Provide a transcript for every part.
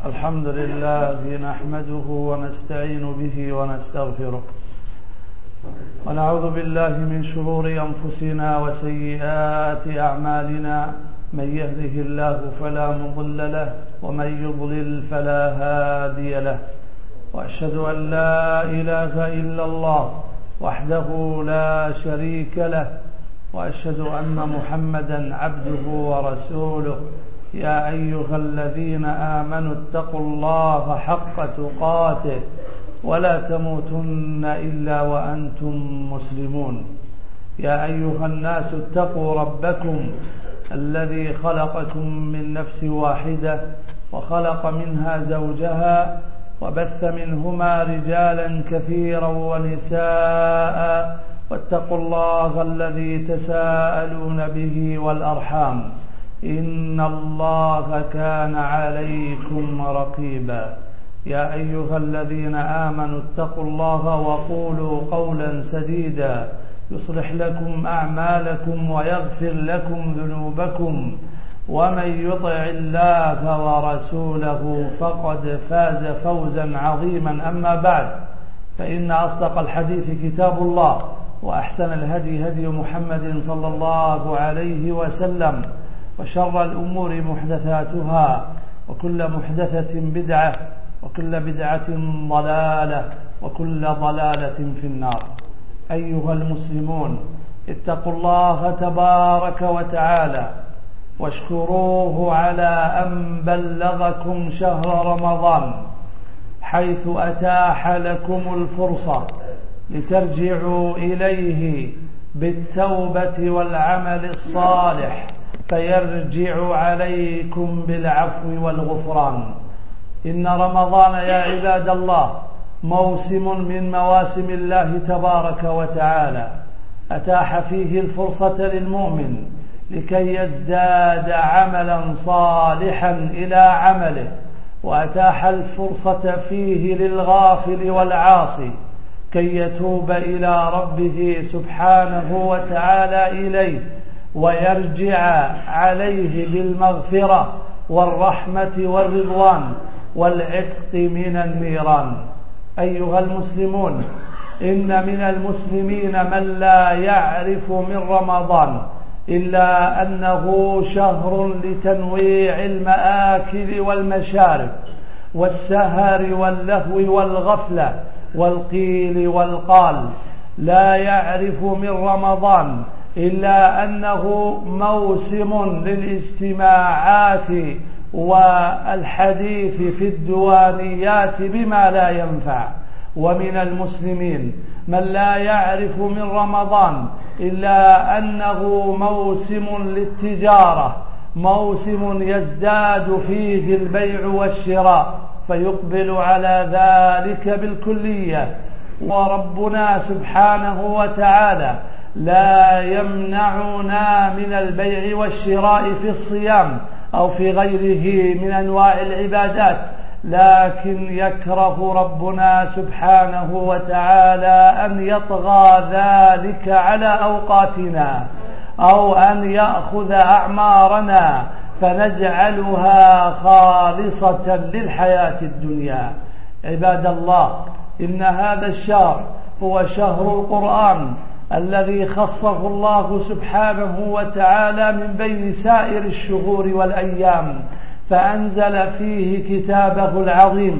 الحمد لله نحمده ونستعين به ونستغفره ونعوذ بالله من شرور أنفسنا وسيئات أعمالنا. من يهده الله فلا مضل له ومن يضلل فلا هادي له، وأشهد أن لا إله إلا الله وحده لا شريك له، وأشهد أن محمدا عبده ورسوله. يا أيها الذين آمنوا اتقوا الله حق تقاته ولا تموتن إلا وأنتم مسلمون. يا أيها الناس اتقوا ربكم الذي خلقكم من نفس واحدة وخلق منها زوجها وبث منهما رجالا كثيرا ونساء، واتقوا الله الذي تساءلون به والأرحام، إن الله كان عليكم رقيبا. يا أيها الذين آمنوا اتقوا الله وقولوا قولا سديدا يصلح لكم أعمالكم ويغفر لكم ذنوبكم، ومن يطع الله ورسوله فقد فاز فوزا عظيما. أما بعد، فإن أصدق الحديث كتاب الله، وأحسن الهدي هدي محمد صلى الله عليه وسلم، وشر الأمور محدثاتها، وكل محدثة بدعة، وكل بدعة ضلالة، وكل ضلالة في النار. أيها المسلمون، اتقوا الله تبارك وتعالى واشكروه على أن بلغكم شهر رمضان، حيث أتاح لكم الفرصة لترجعوا إليه بالتوبة والعمل الصالح، فيرجع عليكم بالعفو والغفران. إن رمضان يا عباد الله موسم من مواسم الله تبارك وتعالى، أتاح فيه الفرصة للمؤمن لكي يزداد عملا صالحا إلى عمله، وأتاح الفرصة فيه للغافل والعاصي كي يتوب إلى ربه سبحانه وتعالى إليه، ويرجع عليه بالمغفرة والرحمة والرضوان والعتق من النيران. أيها المسلمون، إن من المسلمين من لا يعرف من رمضان إلا أنه شهر لتنويع المآكل والمشارب والسهر واللهو والغفلة والقيل والقال. لا يعرف من رمضان إلا أنه موسم للاجتماعات والحديث في الديوانيات بما لا ينفع. ومن المسلمين من لا يعرف من رمضان إلا أنه موسم للتجارة، موسم يزداد فيه البيع والشراء، فيقبل على ذلك بالكلية. وربنا سبحانه وتعالى لا يمنعنا من البيع والشراء في الصيام أو في غيره من أنواع العبادات، لكن يكره ربنا سبحانه وتعالى أن يطغى ذلك على أوقاتنا، أو أن يأخذ أعمارنا فنجعلها خالصة للحياة الدنيا. عباد الله، إن هذا الشهر هو شهر القرآن الذي خصه الله سبحانه وتعالى من بين سائر الشهور والأيام، فأنزل فيه كتابه العظيم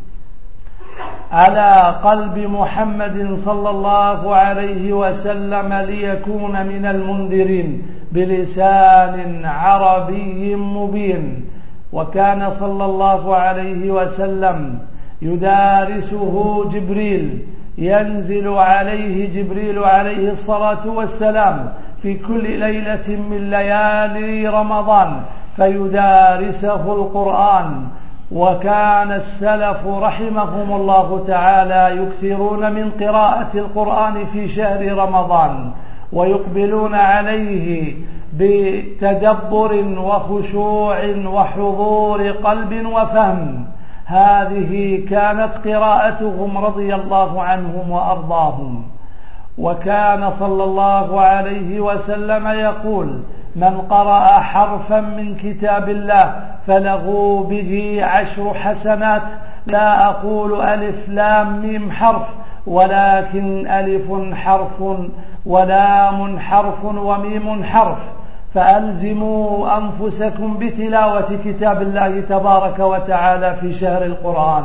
على قلب محمد صلى الله عليه وسلم ليكون من المنذرين بلسان عربي مبين. وكان صلى الله عليه وسلم يدارسه جبريل، ينزل عليه جبريل عليه الصلاة والسلام في كل ليلة من ليالي رمضان فيدارسه القرآن. وكان السلف رحمهم الله تعالى يكثرون من قراءة القرآن في شهر رمضان، ويقبلون عليه بتدبر وخشوع وحضور قلب وفهم. هذه كانت قراءتهم رضي الله عنهم وأرضاهم. وكان صلى الله عليه وسلم يقول: من قرأ حرفا من كتاب الله فله به 10 حسنات. لا أقول ألف لام ميم حرف، ولكن ألف حرف ولام حرف وميم حرف. فألزموا أنفسكم بتلاوة كتاب الله تبارك وتعالى في شهر القرآن،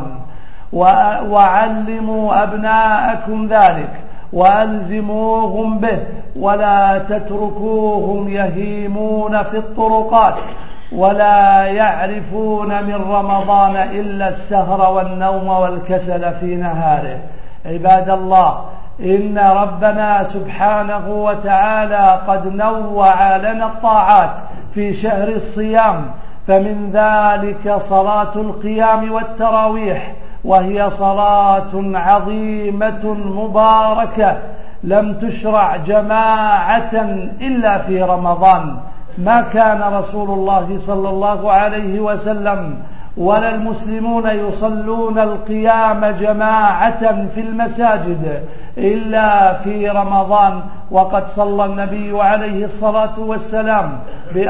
وعلموا أبناءكم ذلك وألزموهم به، ولا تتركوهم يهيمون في الطرقات ولا يعرفون من رمضان إلا السهر والنوم والكسل في نهاره. عباد الله، إن ربنا سبحانه وتعالى قد نوع لنا الطاعات في شهر الصيام، فمن ذلك صلاة القيام والتراويح، وهي صلاة عظيمة مباركة لم تشرع جماعة إلا في رمضان. ما كان رسول الله صلى الله عليه وسلم ولا المسلمون يصلون القيام جماعة في المساجد إلا في رمضان، وقد صلى النبي عليه الصلاة والسلام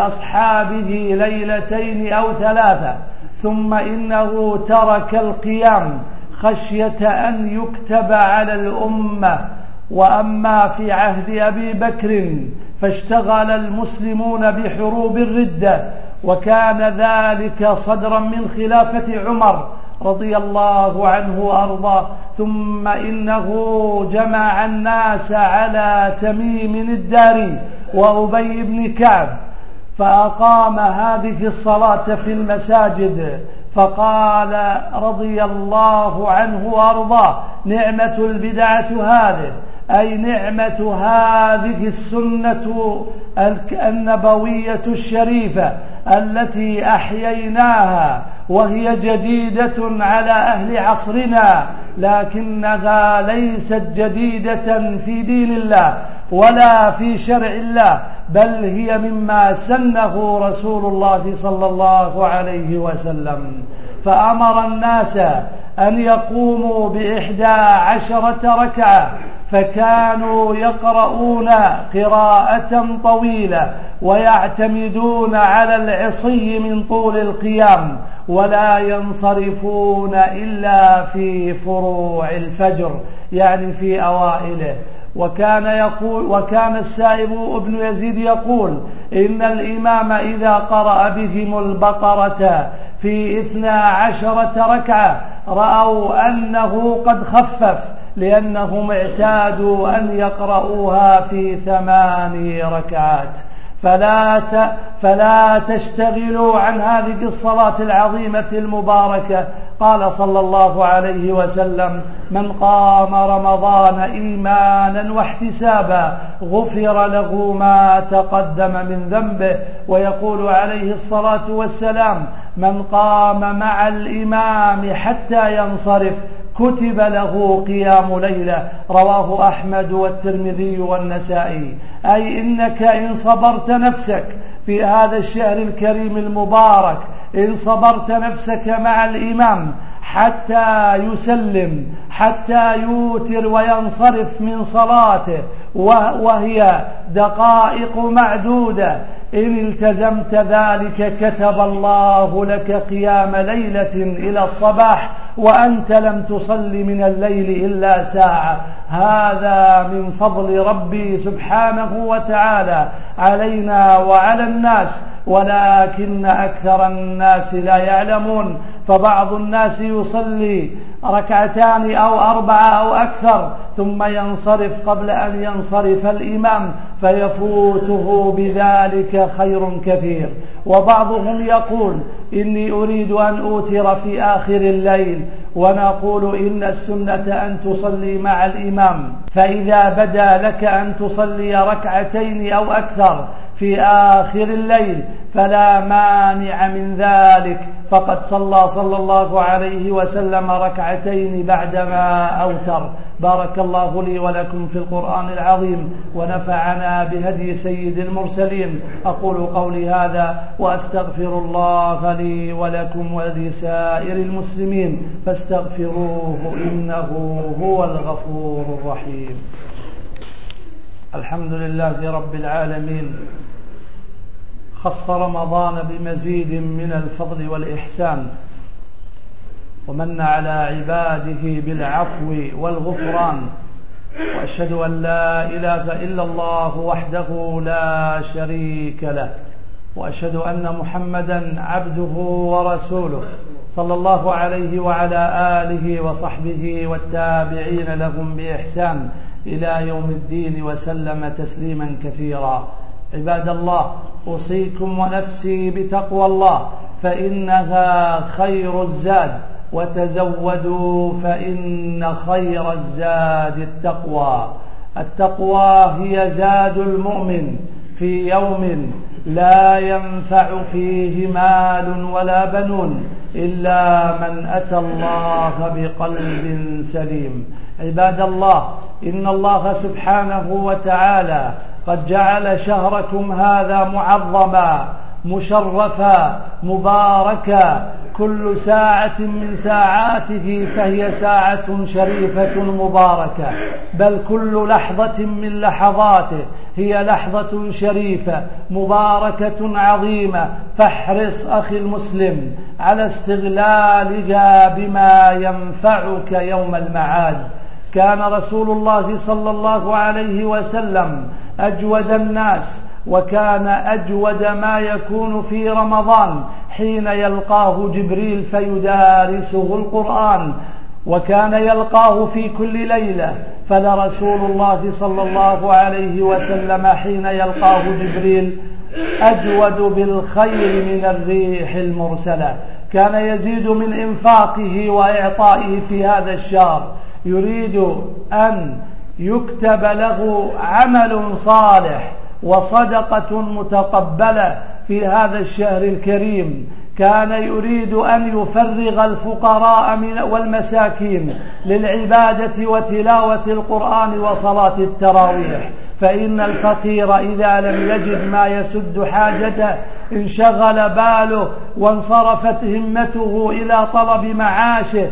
بأصحابه 2 ليلة أو 3، ثم إنه ترك القيام خشية أن يكتب على الأمة. وأما في عهد أبي بكر فاشتغل المسلمون بحروب الردة، وكان ذلك صدرا من خلافة عمر رضي الله عنه وأرضاه. ثم إنه جمع الناس على تميم الداري وأبي بن كعب، فأقام هذه الصلاة في المساجد، فقال رضي الله عنه وأرضاه: نعمة البدعة هذه، أي نعمة هذه السنة النبوية الشريفة التي أحييناها، وهي جديدة على أهل عصرنا، لكنها ليست جديدة في دين الله ولا في شرع الله، بل هي مما سنه رسول الله صلى الله عليه وسلم. فأمر الناس أن يقوموا ب11 ركعة، فكانوا يقرؤون قراءة طويلة ويعتمدون على العصي من طول القيام، ولا ينصرفون إلا في فروع الفجر، يعني في أوائله. وكان السائب ابن يزيد يقول: إن الإمام إذا قرأ بهم البقرة في 12 ركعة رأوا أنه قد خفف، لأنهم اعتادوا أن يقرؤوها في 8 ركعات. فلا تشتغلوا عن هذه الصلاة العظيمة المباركة. قال صلى الله عليه وسلم: من قام رمضان إيمانا واحتسابا غفر له ما تقدم من ذنبه. ويقول عليه الصلاة والسلام: من قام مع الإمام حتى ينصرف كتب له قيام ليلة. رواه أحمد والترمذي والنسائي. أي إنك إن صبرت نفسك في هذا الشهر الكريم المبارك، إن صبرت نفسك مع الإمام حتى يسلم، حتى يوتر وينصرف من صلاته، وهي دقائق معدودة، إن التزمت ذلك كتب الله لك قيام ليلة إلى الصباح وأنت لم تصل من الليل إلا ساعة. هذا من فضل ربي سبحانه وتعالى علينا وعلى الناس، ولكن أكثر الناس لا يعلمون. فبعض الناس يصلي 2 أو 4 أو أكثر ثم ينصرف قبل أن ينصرف الإمام، فيفوته بذلك خير كثير. وبعضهم يقول: إني أريد أن أوتر في آخر الليل، ونقول إن السنة أن تصلي مع الإمام، فإذا بدا لك أن تصلي 2 أو أكثر في آخر الليل فلا مانع من ذلك، فقد صلى الله عليه وسلم 2 بعدما أوتر. بارك الله لي ولكم في القرآن العظيم، ونفعنا بهدي سيد المرسلين. أقول قولي هذا وأستغفر الله لي ولكم ولسائر المسلمين، فاستغفروه إنه هو الغفور الرحيم. الحمد لله رب العالمين، خص رمضان بمزيد من الفضل والإحسان، ومن على عباده بالعفو والغفران، وأشهد أن لا إله إلا الله وحده لا شريك له، وأشهد أن محمدا عبده ورسوله صلى الله عليه وعلى آله وصحبه والتابعين لهم بإحسان إلى يوم الدين وسلم تسليما كثيرا. عباد الله، أوصيكم ونفسي بتقوى الله فإنها خير الزاد، وتزودوا فإن خير الزاد التقوى. التقوى هي زاد المؤمن في يوم لا ينفع فيه مال ولا بنون إلا من أتى الله بقلب سليم. عباد الله، إن الله سبحانه وتعالى قد جعل شهركم هذا معظما مشرفا مباركا، كل ساعة من ساعاته فهي ساعة شريفة مباركة، بل كل لحظة من لحظاته هي لحظة شريفة مباركة عظيمة. فاحرص أخي المسلم على استغلالها بما ينفعك يوم المعاد. كان رسول الله صلى الله عليه وسلم أجود الناس، وكان أجود ما يكون في رمضان حين يلقاه جبريل فيدارسه القرآن، وكان يلقاه في كل ليلة، فلرسول الله صلى الله عليه وسلم حين يلقاه جبريل أجود بالخير من الريح المرسلة. كان يزيد من إنفاقه وإعطائه في هذا الشهر، يريد أن يكتب له عمل صالح وصدقة متقبلة في هذا الشهر الكريم. كان يريد أن يفرغ الفقراء والمساكين للعبادة وتلاوة القرآن وصلاة التراويح، فإن الفقير إذا لم يجد ما يسد حاجته انشغل باله وانصرفت همته إلى طلب معاشه،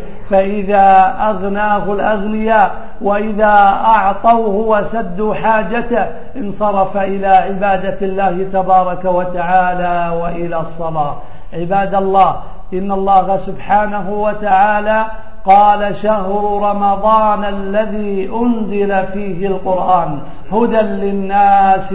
فإذا أغناه الأغنياء وإذا أعطوه وسدوا حاجته انصرف إلى عبادة الله تبارك وتعالى وإلى الصلاة. عباد الله، إن الله سبحانه وتعالى قال: شهر رمضان الذي أنزل فيه القرآن هدى للناس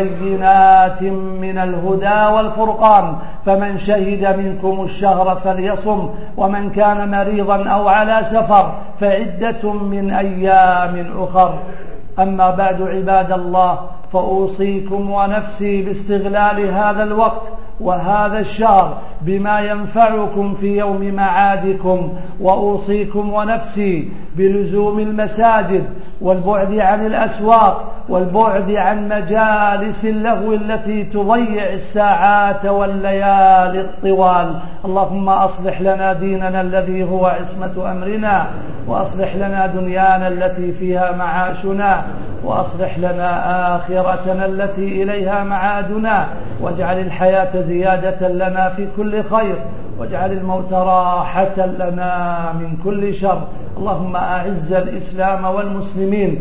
وبينات من الهدى والفرقان، فمن شهد منكم الشهر فليصم، ومن كان مريضا أو على سفر فعدة من أيام أخر. أما بعد عباد الله، فأوصيكم ونفسي باستغلال هذا الوقت وهذا الشهر بما ينفعكم في يوم معادكم، وأوصيكم ونفسي بلزوم المساجد والبعد عن الأسواق والبعد عن مجالس اللهو التي تضيع الساعات والليالي الطوال. اللهم أصلح لنا ديننا الذي هو عصمة أمرنا، وأصلح لنا دنيانا التي فيها معاشنا، وأصلح لنا آخرتنا التي إليها معادنا، واجعل الحياة زيادة لنا في كل خير، واجعل الموت راحة لنا من كل شر. اللهم أعز الإسلام والمسلمين.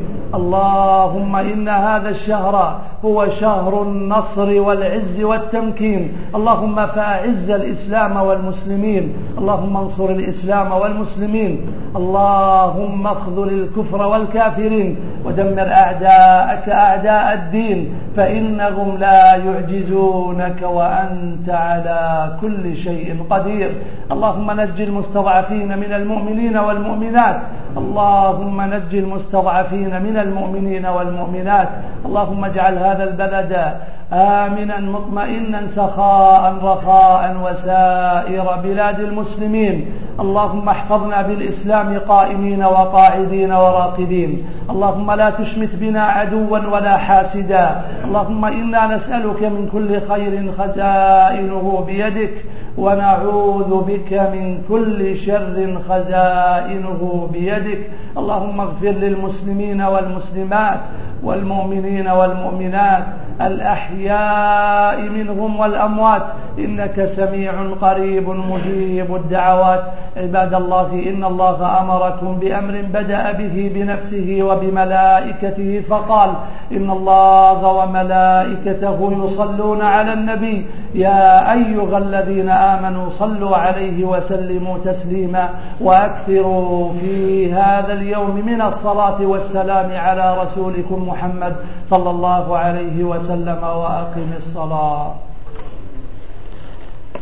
اللهم إن هذا الشهر هو شهر النصر والعز والتمكين، اللهم فأعز الإسلام والمسلمين، اللهم انصر الإسلام والمسلمين، اللهم اخذل الكفر والكافرين، ودمر أعداءك أعداء الدين، فإنهم لا يعجزونك وأنت على كل شيء قدير. اللهم نج المستضعفين من المؤمنين والمؤمنات، اللهم نج المستضعفين من المؤمنين والمؤمنات. اللهم اجعل هذا البلد آمنا مطمئنا سخاء رخاء وسائر بلاد المسلمين. اللهم احفظنا بالإسلام قائمين وقاعدين وراقدين. اللهم لا تشمت بنا عدوا ولا حاسدا. اللهم إنا نسألك من كل خير خزائنه بيدك، ونعوذ بك من كل شر خزائنه بيدك. اللهم اغفر للمسلمين والمسلمات والمؤمنين والمؤمنات الأحياء منهم والأموات إنك سميع قريب مجيب الدعوات. عباد الله، إن الله أمركم بأمر بدأ به بنفسه وبملائكته فقال: إن الله وملائكته يصلون على النبي يا أيها الذين آمنوا صلوا عليه وسلموا تسليما. وأكثروا في هذا اليوم من الصلاة والسلام على رسولكم محمد صلى الله عليه وسلم. وأقم الصلاة.